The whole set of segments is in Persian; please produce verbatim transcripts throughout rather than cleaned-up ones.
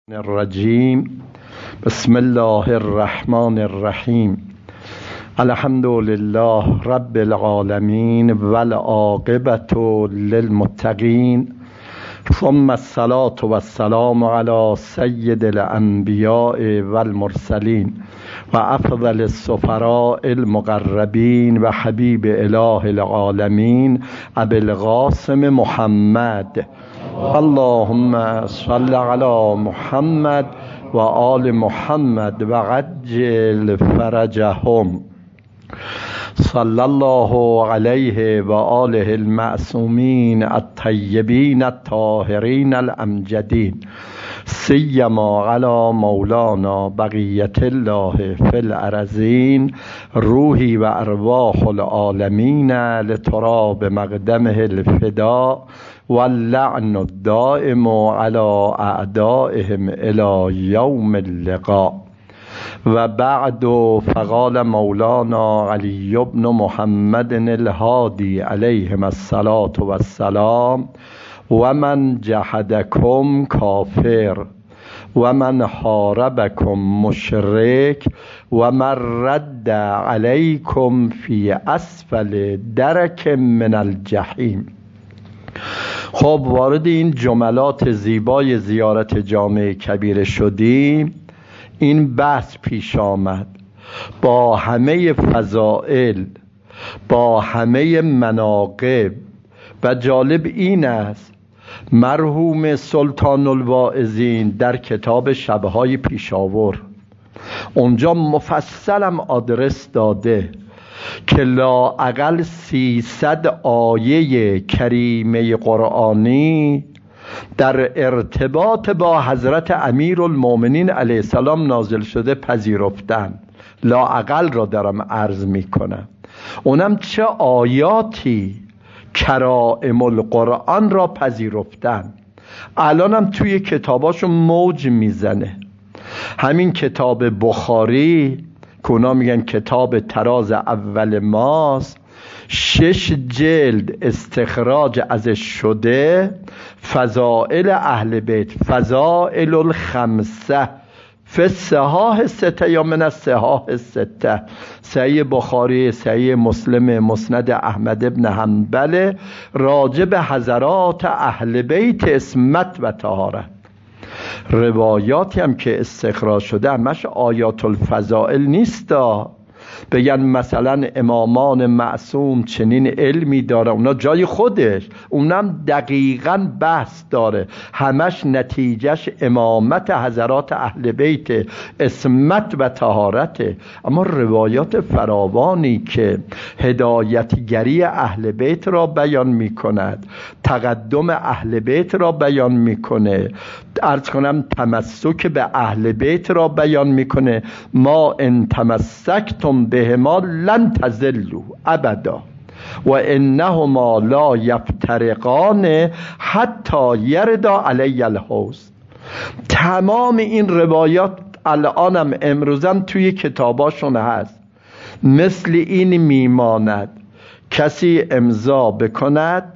الرجیم. بسم الله الرحمن الرحیم. الحمد لله رب العالمین والعاقبة للمتقین، ثم الصلاة والسلام علی سید الانبیاء والمرسلین و افضل السفراء المقربین و حبیب اله العالمین ابی القاسم محمد. اللهم صل علی محمد و آل محمد و عجل فرجهم. صلی الله علیه و آله المعصومین الطیبین الطاهرین الامجدین، سیما علی مولانا بقیت الله فی الارضین، روحی و ارواح العالمین لتراب مقدمه الفدا واللعن الدائم على اعدائهم الى یوم اللقاء. و بعد فقال مولانا علی بن محمد الهادی علیهم الصلاة والسلام: و من جحدکم کافر و من حاربکم مشرک و من رد علیکم فی اسفل درک من الجحیم. خب وارد این جملات زیبای زیارت جامع کبیره شدیم. این بحث پیش آمد با همه فضائل، با همه مناقب، و جالب این است مرحوم سلطان الواعظین در کتاب شبهای پیشاور اونجا مفصلم آدرس داده که لااقل سیصد آیه کریمه قرآنی در ارتباط با حضرت امیرالمومنین علیه السلام نازل شده پذیرفتن. لااقل را دارم عرض می کنم. اونم چه آیاتی کرائم القرآن را پذیرفتن. الانم توی کتاباشون موج میزنه. همین کتاب بخاری که اونا میگن کتاب تراز اول ماست، شش جلد استخراج ازش شده. فضائل اهل بیت، فضائل الخمسه فی الصحاح سته یا من الصحاح سته، صحیح بخاری، صحیح مسلم، مسند احمد ابن حنبل، راجع به حضرات اهل بیت عصمت و طهارت. روایاتی هم که استخراج شده همش آیات الفضائل نیستا. بگن مثلا امامان معصوم چنین علمی داره، اونا جای خودش، اونم دقیقاً بحث داره، همش نتیجهش امامت حضرات اهل بیت عصمت و طهارته. اما روایات فراوانی که هدایتگری اهل بیت را بیان می کند، تقدم اهل بیت را بیان می کنه، عرض کنم تمسک به اهل بیت را بیان می کنه. ما ان تمسکتم بهما لن تضلوا ابدا و انهما لا یفترقان حتی یردا علی الحوض. تمام این روایات الانم امروزم توی کتاباشون هست. مثل این میماند کسی امضا بکند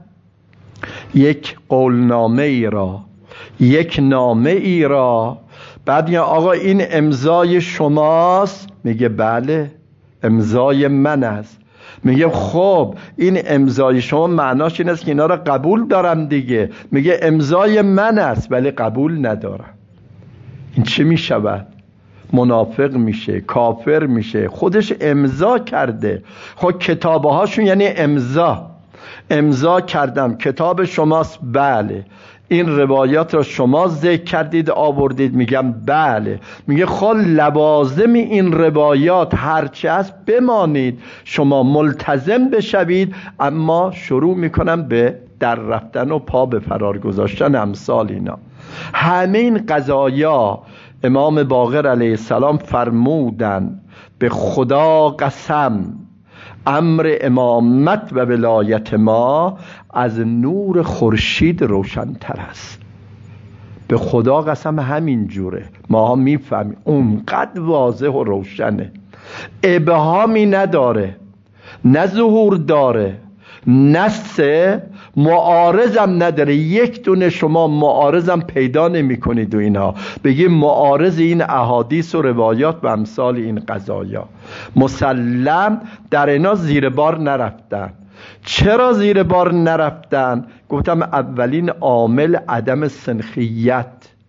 یک قولنامه ای را، یک نامه ای را، بعد یا آقا این امضای شماست؟ میگه بله امضای من است. میگه خب این امضای شما معناش این است که اینا را قبول دارم دیگه. میگه امضای من است ولی قبول ندارم. این چه میشود؟ منافق میشه، کافر میشه، خودش امضا کرده. خب کتابه هاشون یعنی امضا. امضا کردم کتاب شماست، بله. این روایات را شما ذکر کردید آوردید، میگم بله. میگه خب لوازم این روایات هرچه هست بمانید، شما ملتزم بشوید. اما شروع میکنم به در رفتن و پا به فرار گذاشتن امثال اینا. همه این قضایا امام باقر علیه السلام فرمودن به خدا قسم امر امامت و ولایت ما از نور خورشید روشن‌تر است. به خدا قسم همین جوره. ما هم میفهمیم اونقدر واضح و روشنه، ابهامی نداره، نه ظهور داره، نص معارضم نداره. یک دونه شما معارضم پیدا نمی کنید و اینها بگیم معارض این احادیث و روایات و امثال این قضایا. مسلم در اینا زیر بار نرفتن. چرا زیر بار نرفتن؟ گفتم اولین عامل عدم سنخیت،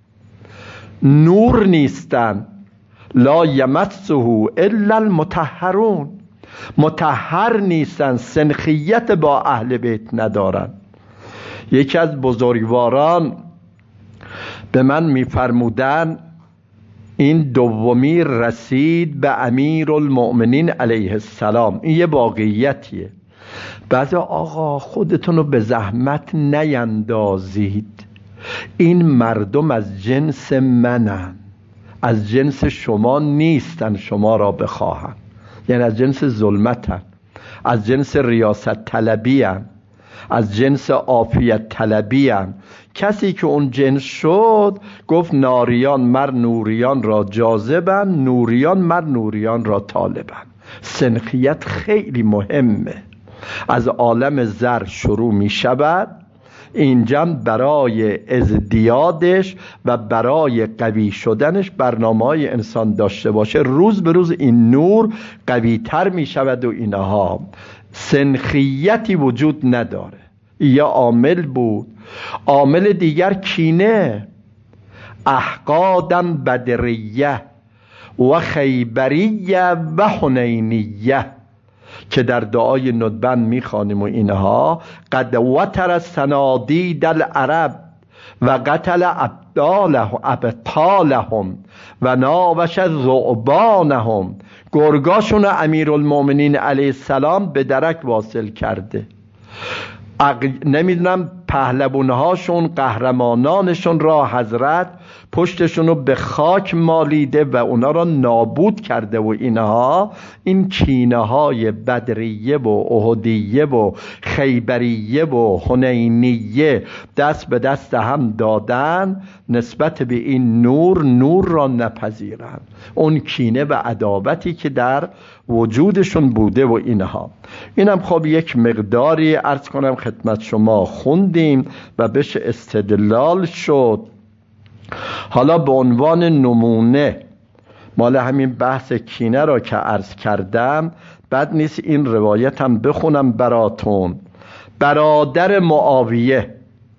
نور نیستن. لا یمسه الا المطهرون، مطهر نیستن، سنخیت با اهل بیت ندارن. یکی از بزرگواران به من میفرمودن این دومی رسید به امیر المؤمنین علیه السلام. این یه واقعیتیه. بعضی آقا خودتون رو به زحمت نیندازید، این مردم از جنس منن، از جنس شما نیستن شما را بخواهن، یعنی از جنس ظلمتن، از جنس ریاست طلبی هن، از جنس عافیت طلبی هن. کسی که اون جنس شد گفت ناریان مر نوریان را جاذبن، نوریان مر نوریان را طالبن. سنخیت خیلی مهمه. از عالم زر شروع می شود، اینجا برای ازدیادش و برای قوی شدنش برنامه های انسان داشته باشه. روز به روز این نور قوی تر می شود و اینها. سنخیتی وجود نداره. یا عامل بود. عامل دیگر کینه، احقادم بدریه و خیبریه و حنینیه که در دعای ندبن میخوانیم و اینها. قد وتر الصنادید العرب و قتل ابطالهم و ناوش ذعبانهم. گرگاشون امیرالمؤمنین علیه السلام به درک واصل کرده. اق... نمیدونم پهلوانهاشون، قهرمانانشون را حضرت پشتشون رو به خاک مالیده و اونا را نابود کرده و اینها. این کینه های بدریه و احدیه و خیبریه و حنینیه دست به دست هم دادن نسبت به این نور، نور را نپذیرن. اون کینه و عداوتی که در وجودشون بوده و اینها. اینم خب یک مقداری عرض کنم خدمت شما خوندیم و بهش استدلال شد. حالا به عنوان نمونه مال همین بحث کینه را که عرض کردم، بد نیست این روایت هم بخونم براتون. برادر معاویه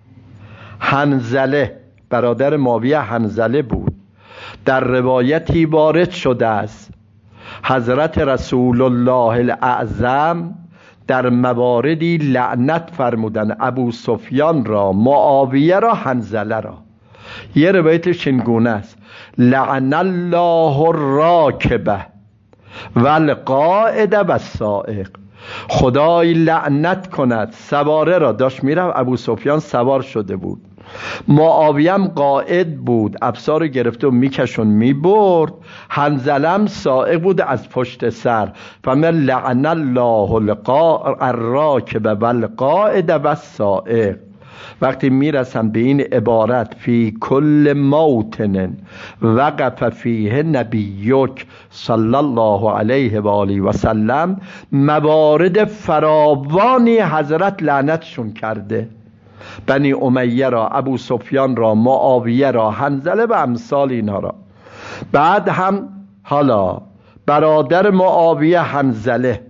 حنظله، برادر معاویه حنظله بود. در روایتی وارد شده است حضرت رسول الله الاعظم در مواردی لعنت فرمودن ابو سفیان را، معاویه را، حنظله را. یه روایتش این گونه است: لعن الله الراکبه و القائد و السائق. خدای لعنت کند سواره را. داشت میرفت، ابو سفیان سوار شده بود، معاویه هم قائد بود، افسار گرفته و میکشون میبرد، حنظله هم سائق بود از پشت سر. فمن لعن الله الراکب و القائد و السائق. وقتی میرسن به این عبارت فی کل موطن وقف فیه نبیک صلی الله علیه و آله و سلم، موارد فراوانی حضرت لعنتشون کرده. بنی امیه را، ابو سفیان را، معاویه را، حنظله و امثال اینها را. بعد هم حالا برادر معاویه حنظله،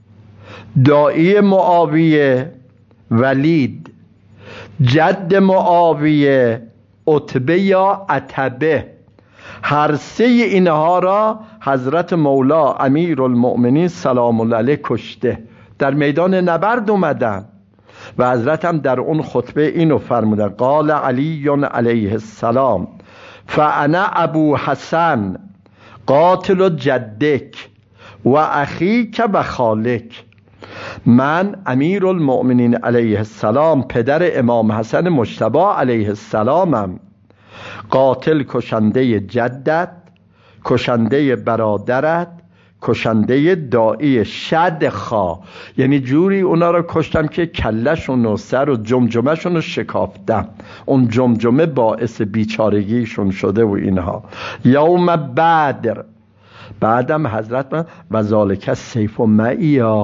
داعی معاویه ولید، جد معاویه عتبه یا عتبه، هر سه اینها را حضرت مولا امیر المؤمنین سلام الله علیه کشته. در میدان نبرد اومدن و حضرت هم در اون خطبه اینو فرمودن: قال علی علیه السلام فانا ابو حسن قاتل جدک و اخیک و خالک. من امیر المؤمنین علیه السلام پدر امام حسن مجتبی علیه السلامم، قاتل کشنده جدت، کشنده برادرت، کشنده داعی شدخا، یعنی جوری اونا رو کشتم که کلشون و سر و جمجمهشون رو شکافتم، اون جمجمه باعث بیچارگیشون شده و اینها. یوم بدر. بعدم حضرت من و ذالک السیف معیا،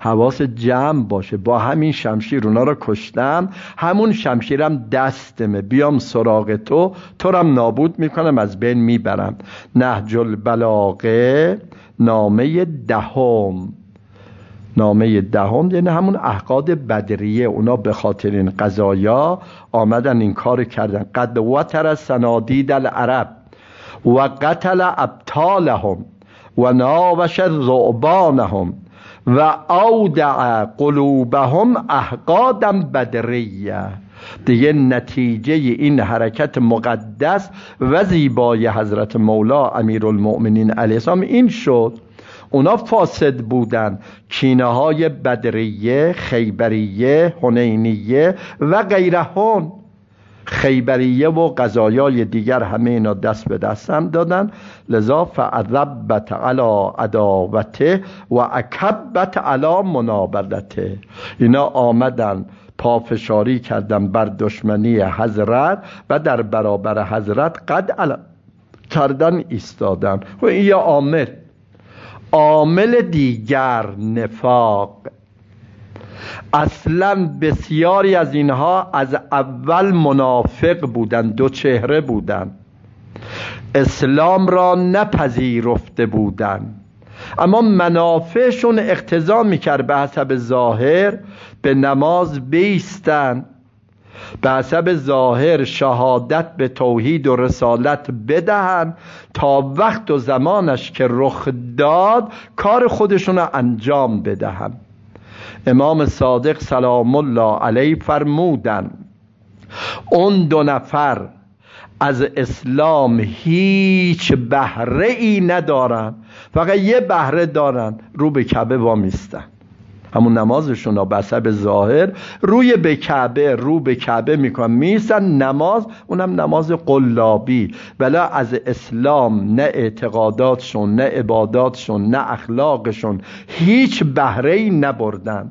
حواس جمع باشه. با همین شمشیر اونا رو کشتم، همون شمشیرم دستمه، بیام سراغ تو، تو رو هم نابود میکنم، از بین میبرم. نهج البلاغه نامه دهم، نامه دهم یعنی همون احقاد بدریه. اونا به خاطر این قضایا آمدن این کار کردن. قد وتر صنادید العرب و قتل ابطالهم و ناوش ذعبانهم و اودع قلوبهم احقادا بدریه. دیگه نتیجه این حرکت مقدس و زیبای حضرت مولا امیرالمؤمنین علیه السلام این شد. اونا فاسد بودن، کینه های بدریه، خیبریه، حنینیه و غیرهن. خیبریه و قضایای دیگر همه اینا دست به دستم دادن. لذا فعذبت علی عداوته و اکبت علی منابلته. اینا آمدن پافشاری کردن بر دشمنی حضرت و در برابر حضرت قد علا کردن ایستادن. و این یه عامل عامل دیگر نفاق. اصلا بسیاری از اینها از اول منافق بودن، دو چهره بودن، اسلام را نپذیرفته بودن، اما منافعشون اقتضا میکرد به حسب ظاهر به نماز بیستن، به حسب ظاهر شهادت به توحید و رسالت بدهن، تا وقت و زمانش که رخ داد کار خودشون رو انجام بدهن. امام صادق سلام الله علیه فرمودن اون دو نفر از اسلام هیچ بهره ای ندارن، فقط یه بهره دارن، رو به کعبه وامیستن. همون نمازشون ها به حسب ظاهر روی به کعبه رو به کعبه میکنن، میستن نماز، اونم نماز قلابی، ولی از اسلام نه اعتقاداتشون، نه عباداتشون، نه اخلاقشون هیچ بهره ای نبردن.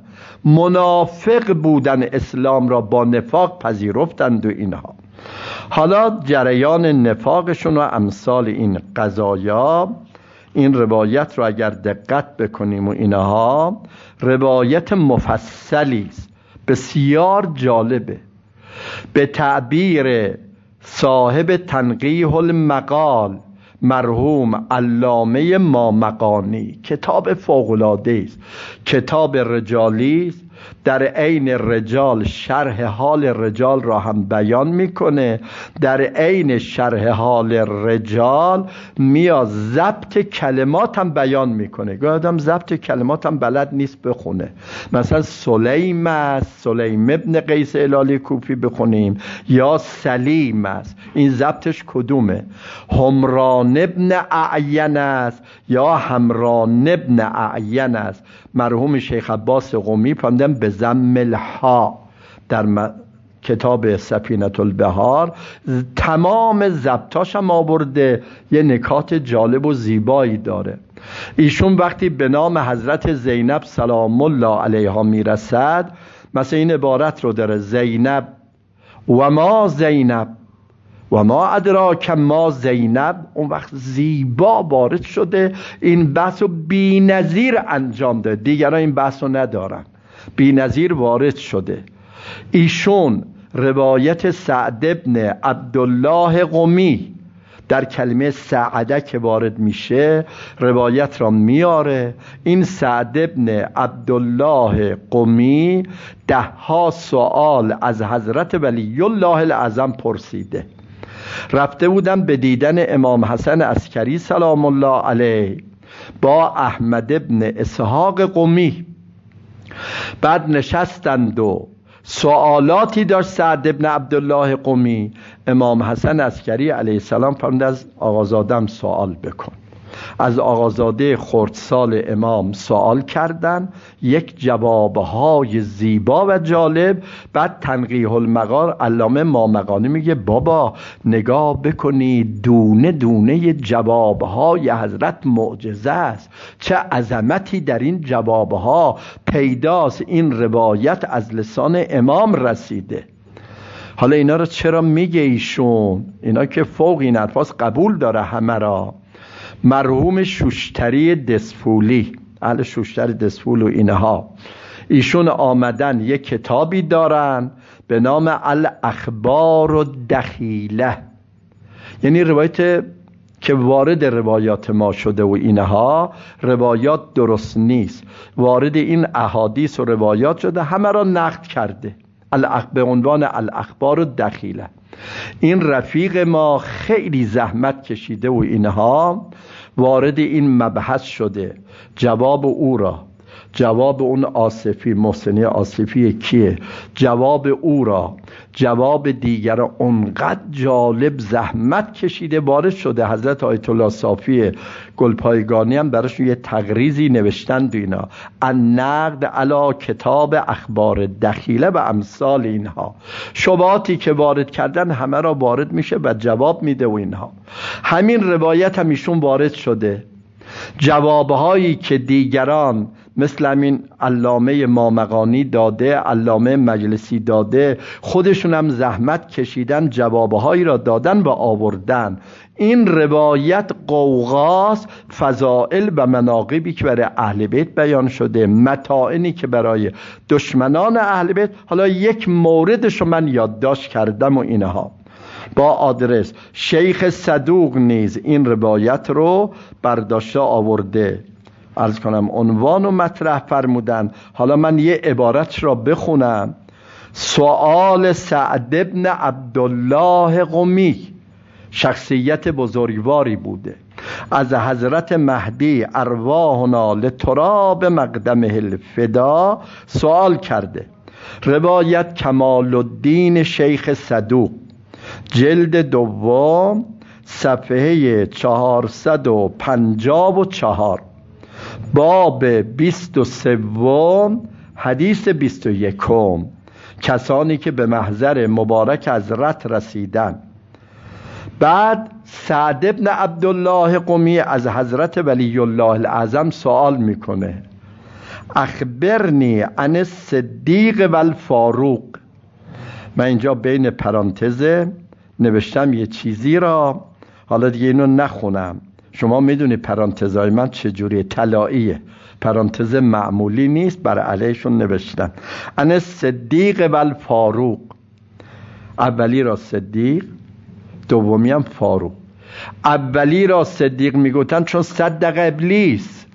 منافق بودن، اسلام را با نفاق پذیرفتند و اینها. حالا جریان نفاقشون و امثال این قضایا، این روایت رو اگر دقت بکنیم و اینها روایت مفصلی است، بسیار جالبه. به تعبیر صاحب تنقیح المقال مرحوم علامه مامقانی، کتاب فوق‌العاده است، کتاب رجالی است، در عین رجال شرح حال رجال را هم بیان میکنه، در عین شرح حال رجال میاد ضبط کلمات هم بیان میکنه. گاهی آدم ضبط کلمات هم بلد نیست بخونه، مثلا سلیم است، سلیم ابن قیس هلالی کوفی بخونیم، یا سلیم است، این ضبطش کدومه؟ همران ابن اعین است یا همران ابن اعین است. مرحوم شیخ عباس قمی فهمیدن به ضم الها در م... کتاب سفینة البحار تمام ضبطاش هم آورده، یه نکات جالب و زیبایی داره. ایشون وقتی به نام حضرت زینب سلام الله علیها میرسد، مثلا این عبارت رو داره: زینب و ما زینب و ما ادراک ما زینب. اون وقت زیبا وارد شده، این بحث رو بی نظیر انجام ده، دیگران این بحث رو ندارن، بی نظیر وارد شده. ایشون روایت سعد ابن عبدالله قمی در کلمه سعده که وارد میشه روایت را میاره. این سعد ابن عبدالله قمی ده ها سوال از حضرت ولی الله الاعظم پرسیده. رفته بودن به دیدن امام حسن عسکری سلام الله علیه با احمد ابن اسحاق قمی. بعد نشستند و سوالاتی داشت سعد ابن عبدالله قمی. امام حسن عسکری علیه السلام فرمود از آقازادم سوال بکن. از آقازاده خردسال امام سوال کردن، یک جوابهای زیبا و جالب. بعد تنقیح المقال علامه مامقانی میگه بابا نگاه بکنی دونه دونه جوابهای حضرت معجزه است، چه عظمتی در این جوابها پیداست. این روایت از لسان امام رسیده. حالا اینا رو چرا میگه ایشون؟ اینا که فوق این الفاظ قبول داره همه را. مرحوم شوشتری دسفولی اهل شوشتر دسفول و اینها. ایشون آمدن یک کتابی دارن به نام الاخبار الدخیله، یعنی روایت که وارد روایات ما شده و اینها روایات درست نیست، وارد این احادیث و روایات شده، همه را نقد کرده به عنوان الاخبار الدخیله. این رفیق ما خیلی زحمت کشیده و اینها وارد این مبحث شده، جواب او را، جواب اون آصفی، محسنی آصفی کیه، جواب او را، جواب دیگر، اونقدر جالب زحمت کشیده وارد شده. حضرت آیت الله صافی گلپایگانی هم براشون یه تقریزی نوشتن دو اینا، النقد علی کتاب اخبار دخیله و امثال اینها. شبهاتی که وارد کردن همه را وارد میشه و جواب میده و اینها. همین روایت هم ایشون وارد شده، جوابهایی که دیگران مثل همین علامه مامقانی داده، علامه مجلسی داده، خودشون هم زحمت کشیدن جوابهایی را دادن و آوردن. این روایت قوقاست، فضائل و مناقبی که برای اهل بیت بیان شده، متاعنی که برای دشمنان اهل بیت. حالا یک موردش رو من یادداشت کردم و اینها با آدرس. شیخ صدوق نیز این روایت رو برداشته آورده، عرض کنم عنوان و مطرح فرمودن. حالا من یه عبارت را بخونم. سؤال سعد ابن عبدالله قمی، شخصیت بزرگواری بوده، از حضرت مهدی ارواحنا لتراب مقدمه الفدا سوال کرده. روایت کمال الدین شیخ صدوق، جلد دوم، صفحه چهارصد و پنجاه و چهار، باب بیست و سوم، حدیث بیست و یکم. کسانی که به محضر مبارک حضرت رسیدن. بعد سعد ابن عبدالله قمی از حضرت ولی الله الاعظم سوال میکنه، اخبرنی عن الصدیق و الفاروق. من اینجا بین پرانتز نوشتم یه چیزی را، حالا دیگه اینو نخونم. شما میدونی پرانتزهای من چجوریه، طلاییه، پرانتز معمولی نیست، بر علیشون نوشتم عن الصدیق و الفاروق. اولی را صدیق، دومی هم فاروق. اولی را صدیق میگوتن چون صدق ابلیس،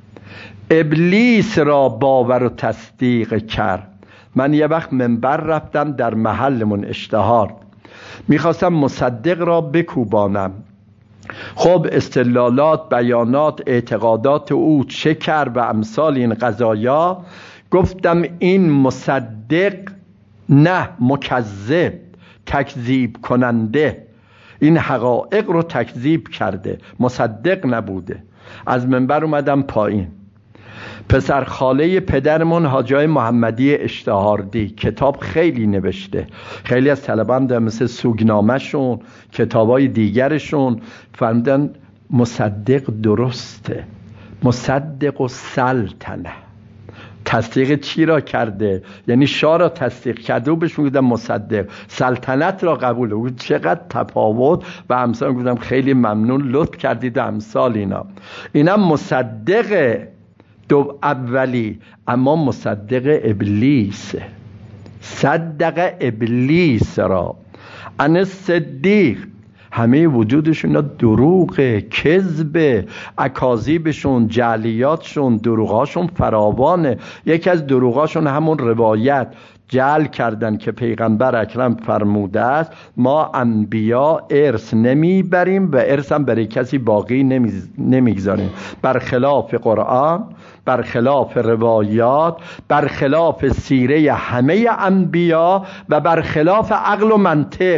ابلیس را باور و تصدیق کرد. من یه وقت منبر رفتم در محلمون اشتهار، میخواستم مصدق را بکوبانم. خب استدلالات، بیانات، اعتقادات او چه کرد و امثال این قضایا. گفتم این مصدق نه، مکذب، تکذیب کننده، این حقایق رو تکذیب کرده، مصدق نبوده. از منبر اومدم پایین. پسر خاله پدرمون حاجی محمدی اشتهاردی کتاب خیلی نوشته، خیلی از طلبان در مثل سوگنامه شون، کتابای دیگرشون فرمودن مصدق درسته، مصدق و سلطنه. تصدیق چی را کرده؟ یعنی شاه را تصدیق کرده و بهش میگفتن مصدق، سلطنت را قبول. و چقدر تفاوت و امثال. گفتم خیلی ممنون، لطف کردید و امثال اینا. اینم مصدق دو اولی، اما مصدق ابلیس، صدق ابلیس را. ان صدیق همه وجودشون دروغه، کذبه، اکاذیبشون، جعلیاتشون، دروغاشون فراوانه. یکی از دروغاشون همون روایت جعل کردن که پیغمبر اکرم فرموده است ما انبیا ارث نمیبریم و ارث هم برای کسی باقی نمیگذاریم، برخلاف قرآن، برخلاف روایات، برخلاف سیره همه انبیا و برخلاف عقل و منطق.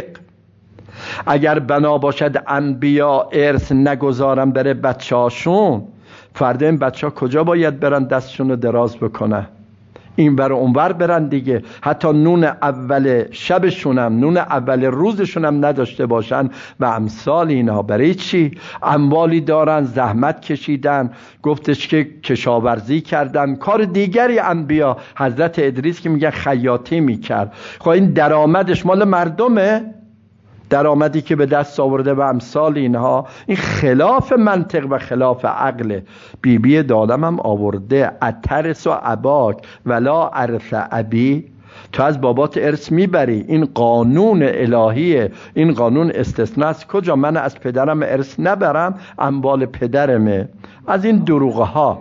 اگر بنا باشد انبیا ارث نگذارن برای بچه هاشون، فردا این بچه ها کجا باید برن دستشون رو دراز بکنن؟ این بر اونور برن دیگه. حتی نون اول شبشونم، نون اول روزشونم نداشته باشن و امثال اینا. برای چی؟ اموالی دارن، زحمت کشیدن، گفتش که کشاورزی کردن، کار دیگری انبیا. حضرت ادریس که میگن خیاطی میکرد، خب این درآمدش مال مردمه؟ درآمدی که به دست آورده و امثال اینها، این خلاف منطق و خلاف عقل. بی بی دالم هم آورده اترس و عباک ولا ارث ابی، تو از بابات ارث میبری، این قانون الهیه، این قانون استثناء است. کجا من از پدرم ارث نبرم، اموال پدرمه. از این دروغ ها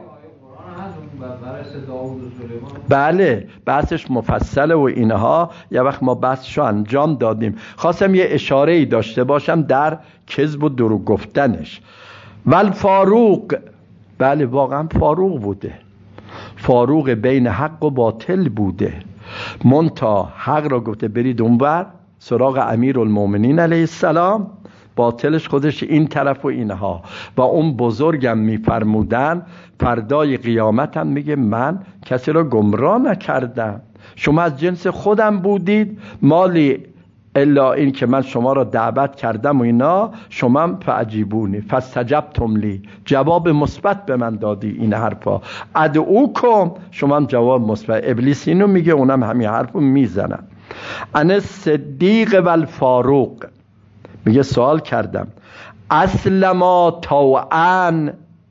بله بحثش مفصله و اینها، یه وقت ما بحثشو انجام دادیم. خواستم یه اشاره ای داشته باشم در کذب و دروغ گفتنش. ول فاروق، بله واقعا فاروق بوده، فاروق بین حق و باطل بوده. منتها حق را گفته برید اونور سراغ امیرالمومنین علیه السلام، باطلش خودش این طرف و اینها. و اون بزرگم میفرمودن فردای قیامت هم میگه من کسی را گمراه نکردم، شما از جنس خودم بودید، مالی الا این که من شما را دعوت کردم و اینا، شما هم فعجیبونی فاستجبتم لی، جواب مثبت به من دادی این حرفا. ادعوکم، شما هم جواب مثبت. ابلیس اینو میگه، اونم همین حرفو میزنن. انا صدیق و الفاروق، میگه سوال کردم اسلما طوعا،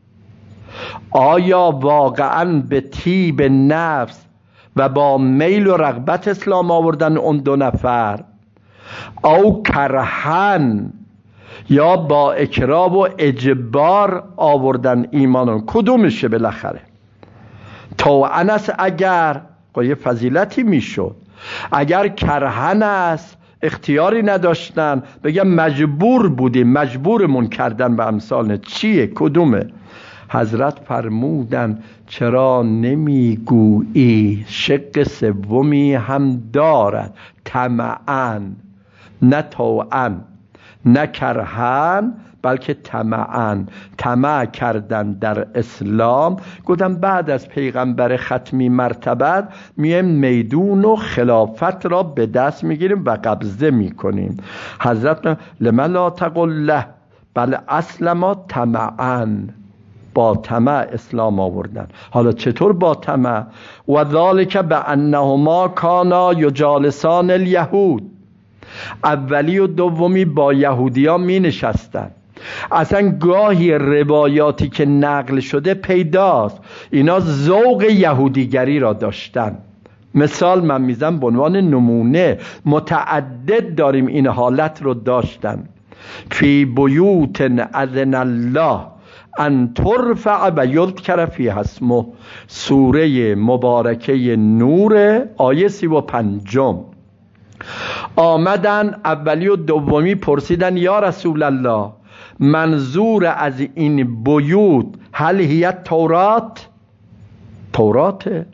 آیا واقعا به طیب نفس و با میل و رغبت اسلام آوردن اون دو نفر، او کرهن، یا با اکراه و اجبار آوردن ایمانون؟ کدومشه بالاخره؟ طوعن است اگر یه فضیلتی میشد، اگر کرهن است اختیاری نداشتن، بگم مجبور بودیم، مجبورمون کردن به امثال. چیه کدومه؟ حضرت فرمودن چرا نمیگویی شق سومی هم دارد، طمعاً، نه طوعاً نه کرهن بلکه طمعاً، طمع کردن در اسلام. گفتم بعد از پیغمبر ختمی مرتبت میایم میدون و خلافت را به دست میگیریم و قبضه میکنیم. حضرت لما لا تقل له بل اسلما طمعاً، با طمع اسلام آوردن. حالا چطور با طمع؟ و ذالک بانهما کانا یجالسان الیهود، اولی و دومی با یهودیان می نشستن. اصلا گاهی روایاتی که نقل شده پیداست اینا ذوق یهودیگری را داشتن. مثال من میزنم به عنوان نمونه، متعدد داریم این حالت رو داشتن. فی بیوت اذن الله ان ترفع و یذکر فیها اسمه، سوره مبارکه نور آیه سی و پنجم. آمدن اولی و دومی پرسیدن یا رسول الله منظور از این بیوت هل هی تورات، توراته؟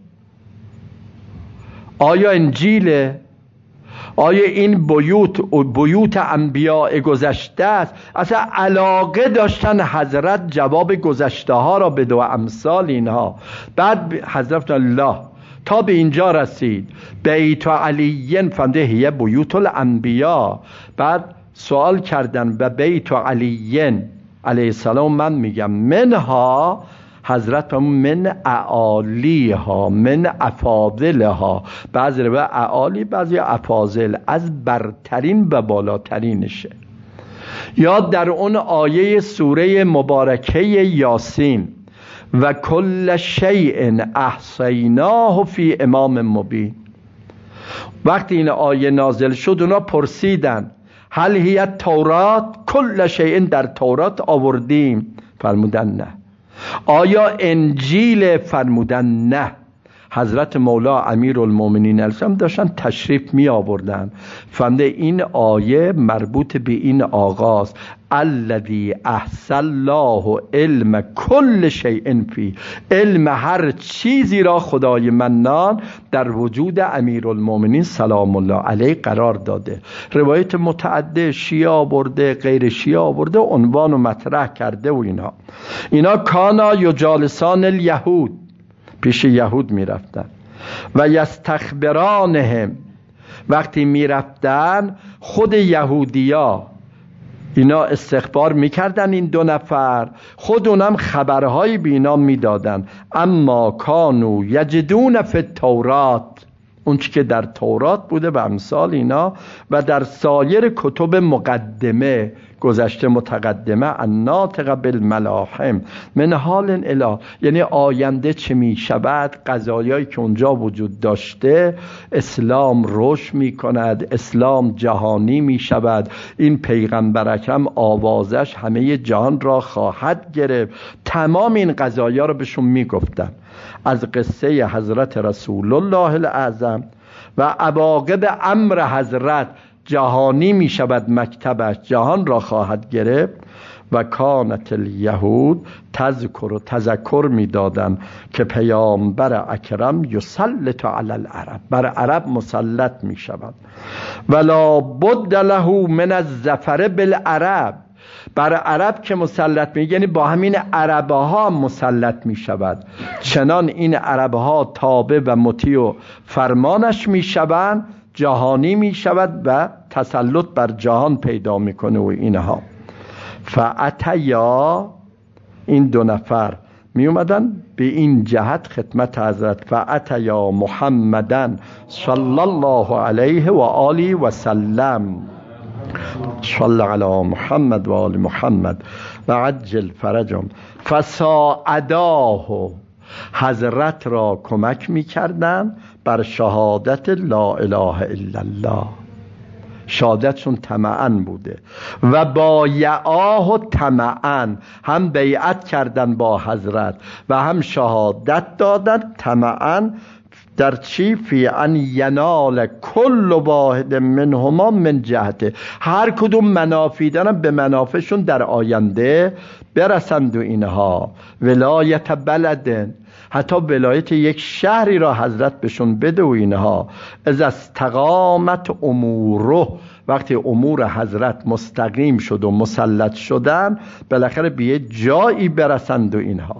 آیا انجیله؟ آیا این بیوت بیوت انبیاء گذشته است؟ اصلا علاقه داشتن حضرت جواب گذشته ها را بده و امثال اینها. بعد حضرت الله تا به اینجا رسید بیت علی فنده هی بیوت الانبیاء. بعد سوال کردن و بیت علی علیه السلام، من میگم منها، حضرت من اعالیها، من افاضلها، بعضی رو اعالی بعضی افاضل، از برترین و بالاترینشه. یا در اون آیه سوره مبارکه یاسین و کل شیء احصیناه فی امام مبین، وقتی این آیه نازل شد اونا پرسیدن هل هی تورات، کل شیء در تورات آوردیم؟ فرمودن نه. آیا انجیل؟ فرمودن نه. حضرت مولا امیرالمومنین علیه السلام داشتن تشریف می آوردن، فهمده این آیه مربوط به این آغاز الذی احصی الله علم کل شیء فی، علم هر چیزی را خدای منان در وجود امیرالمومنین سلام الله علیه قرار داده. روایت متعدد شیعه آورده، غیر شیعه آورده، عنوان و مطرح کرده و اینها. اینا کانا یجالسان الیهود، پیش یهود می رفتن و یستخبرانهم، وقتی می رفتن خود یهودیا اینا استخبار می کردن این دو نفر، خود اونم خبرهایی به اینا می دادن. اما کانو یجدون فی التورات، اون چی که در تورات بوده و امثال اینا و در سایر کتب مقدمه گذشته متقدمه الناطقه بالملاحم من حال الی، یعنی آینده چه می شود، قضایایی که اونجا وجود داشته، اسلام رشد می کند، اسلام جهانی می شود، این پیغمبر اکرم آوازش همه جهان را خواهد گرفت. تمام این قضایا رو بهشون می گفتن از قصه حضرت رسول الله الاعظم و عواقب امر حضرت جهانی می شود، مکتبش جهان را خواهد گرفت. و کانت الیهود تذکر و تذکر می دادن که پیامبر اکرم یسلط علی العرب، بر عرب مسلط می شود. ولا بد له من الظفر بالعرب، بر عرب که مسلط می، یعنی با همین عربها مسلط می شود، چنان این عربها تابع و مطیع و فرمانش می شوند، جهانی می شود و تسلط بر جهان پیدا می کنه. و اینها فاتیا، این دو نفر می اومدن به این جهت خدمت حضرت، فاتیا محمدن صلی الله علیه و آله و سلم، صلی علی محمد و آل محمد و عجل فرجهم، فساعداه، حضرت را کمک می کردن بر شهادت لا اله الا الله، شهادتشون طمعاً بوده، و بایعاه طمعاً، هم بیعت کردن با حضرت و هم شهادت دادن طمعاً. در چی؟ فی ان ینال کل واحد منهما من جهته، هر کدوم منافع دارن به منافعشون در آینده برسند. و اینها ولایت بلدن، حتی ولایت یک شهری را حضرت بهشون بده. و اینها از استقامت اموره، وقتی امور حضرت مستقیم شد و مسلط شدن بالاخره به یه جایی برسند. و اینها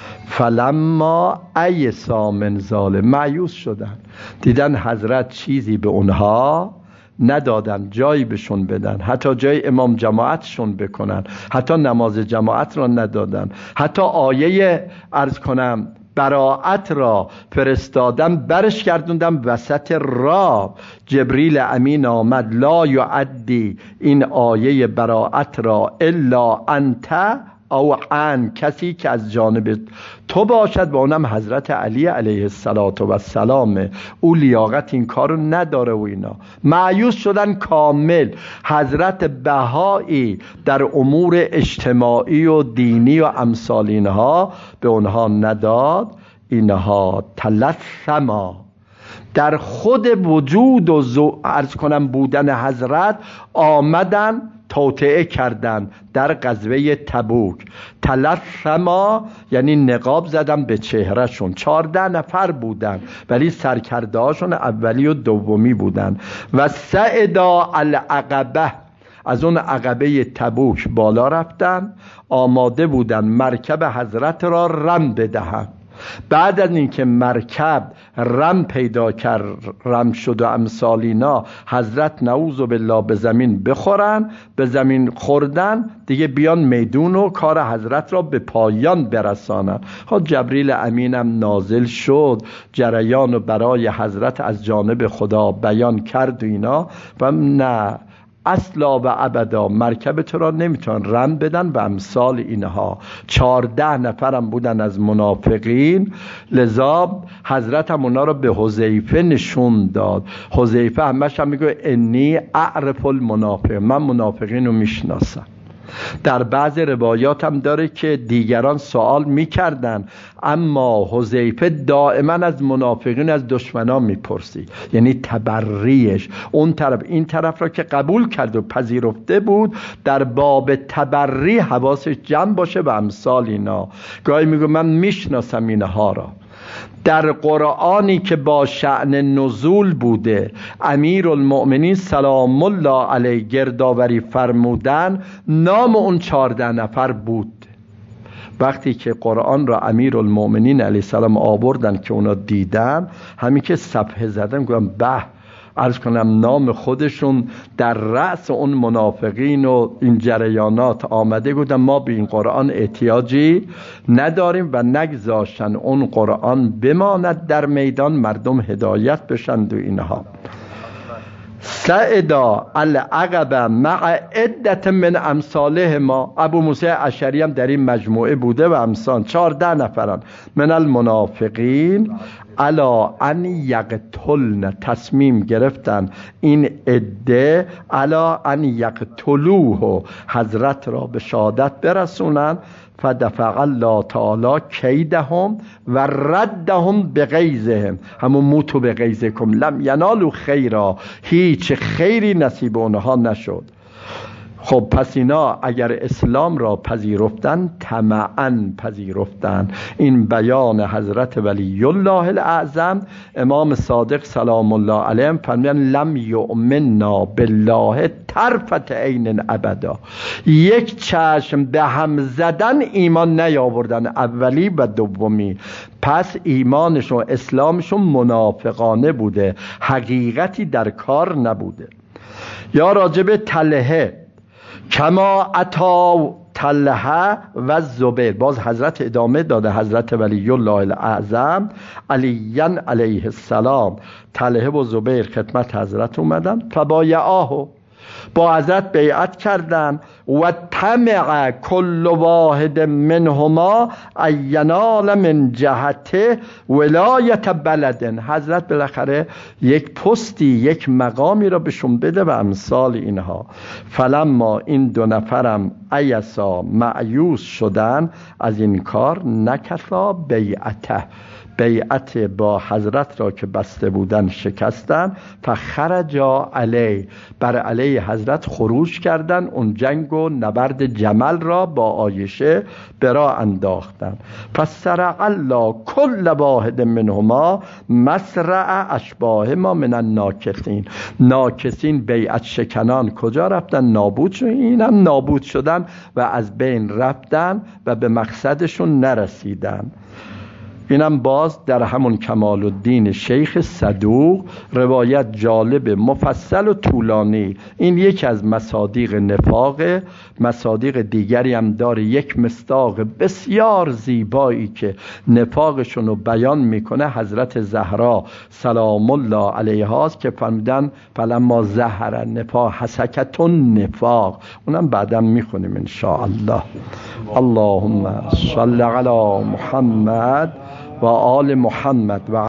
فلما ایسا من ظالم، مایوس شدن، دیدن حضرت چیزی به اونها ندادن، جایی بهشون بدن، حتی جای امام جماعتشون بکنن، حتی نماز جماعت را ندادن، حتی آیه عرض کنم براعت را فرستادم برش گردوندم وسط راه، جبریل امین آمد لا یعدی این آیه براعت را الا انت او عن، کسی که از جانب تو باشد و اونم حضرت علی علیه السلام، او لیاقت این کارو نداره. و اینا مایوس شدن کامل. حضرت بهایی در امور اجتماعی و دینی و امثال اینها به اونها نداد. اینها تلثما، در خود وجود و زو... عرض کنم بودن حضرت آمدن توطئه کردن در غزوه تبوک. تلثما یعنی نقاب زدن به چهرهشون، چارده نفر بودن ولی سرکردهاشون اولی و دومی بودن. و سعدا العقبه، از اون عقبه تبوک بالا رفتن، آماده بودن مرکب حضرت را رم بدهن. بعد از اینکه مرکب رم پیدا کرد، رم شد و امثالینا، حضرت نعوذ بالله به زمین بخورن، به زمین خوردن دیگه بیان میدون و کار حضرت را به پایان برسانن. خب جبریل امینم نازل شد، جریان و برای حضرت از جانب خدا بیان کرد و اینا، و نه اصلا و ابدا مرکب تو را نمیتونن رم بدن و امثال اینها. چارده نفرم بودن از منافقین، لذا حضرت هم اونا را به حذیفه نشون داد. حذیفه همش هم میگه انی اعرف المنافق، من منافقین رو میشناسم. در بعض روایات هم داره که دیگران سوال میکردن، اما حذیفه دائما از منافقین، از دشمنان میپرسی، یعنی تبریش اون طرف این طرف را که قبول کرد و پذیرفته بود، در باب تبری حواسش جمع باشه و امثال اینا. گاهی میگه من میشناسم اینها را. در قرآنی که با شأن نزول بوده، امیر المؤمنین سلام الله علیه گردآوری فرمودن، نام اون چارده نفر بود. وقتی که قرآن را امیر المؤمنین علیه السلام آوردن که اونا دیدن، همین که صفحه زدن گفتن به عرض کنم نام خودشون در رأس اون منافقین و این جریانات آمده گفتن ما به این قرآن احتیاجی نداریم و نگذاشتن اون قرآن بماند در میدان، مردم هدایت بشن و اینها. سعدا العقب مع عدت من امثاله ما، ابو موسی اشعری هم در این مجموعه بوده و امثال چهارده نفران من المنافقین الا ان یقتلن، تصمیم گرفتن این عده الا ان یقتلوه، حضرت را به شهادت برسونن. فدفع الله تعالی کیدهم و ردهم بغیظهم، همون موتو بغیظکم لم ینالوا خیرا، هیچ خیری نصیب اونها نشد. خب پس اینا اگر اسلام را پذیرفتن طمعاً پذیرفتن. این بیان حضرت ولی الله الاعظم امام صادق سلام الله علیه فرمودن لم یؤمننا بالله طرفة عین ابدا، یک چشم به هم زدن ایمان نیاوردن، اولی و دومی. پس ایمانشون و اسلامشون منافقانه بوده، حقیقتی در کار نبوده. یا راجب طلحه کما عطا طلحه و زبیر، باز حضرت ادامه داده، حضرت ولی الله الاعظم علی علیه السلام طلحه و زبیر خدمت حضرت اومدن، فبایعاه، با حضرت بیعت کردن و طمع کل واحد منهما اینال من جهته ولایت بلدن، حضرت بالاخره یک پستی یک مقامی را بهشون بده و امثال اینها. فلما این دو نفرم ایسا مایوس شدن از این کار نکثا بیعته، بیعت با حضرت را که بسته بودن شکستن. فخرجا علی، بر علیه حضرت خروج کردن، اون جنگ و نبرد جمل را با عایشه برا انداختن. فسرع الله کل واحد منهما مسرع اشباه ما من الناکثین، ناکثین بیعت شکنان کجا رفتن؟ نابود شدن، اینم نابود شدن و از بین رفتن و به مقصدشون نرسیدن. اینم باز در همون کمال الدین شیخ صدوق، روایت جالب مفصل و طولانی. این یکی از مصادیق نفاق. مصادیق دیگری هم داره، یک مصداق بسیار زیبایی که نفاقشون رو بیان میکنه حضرت زهرا سلام الله علیها است که فرمودن فلما ظهر نفاق حسکت النفاق، اونم بعدم میخونیم ان شاء الله. اللهم صل علی محمد و آل محمد و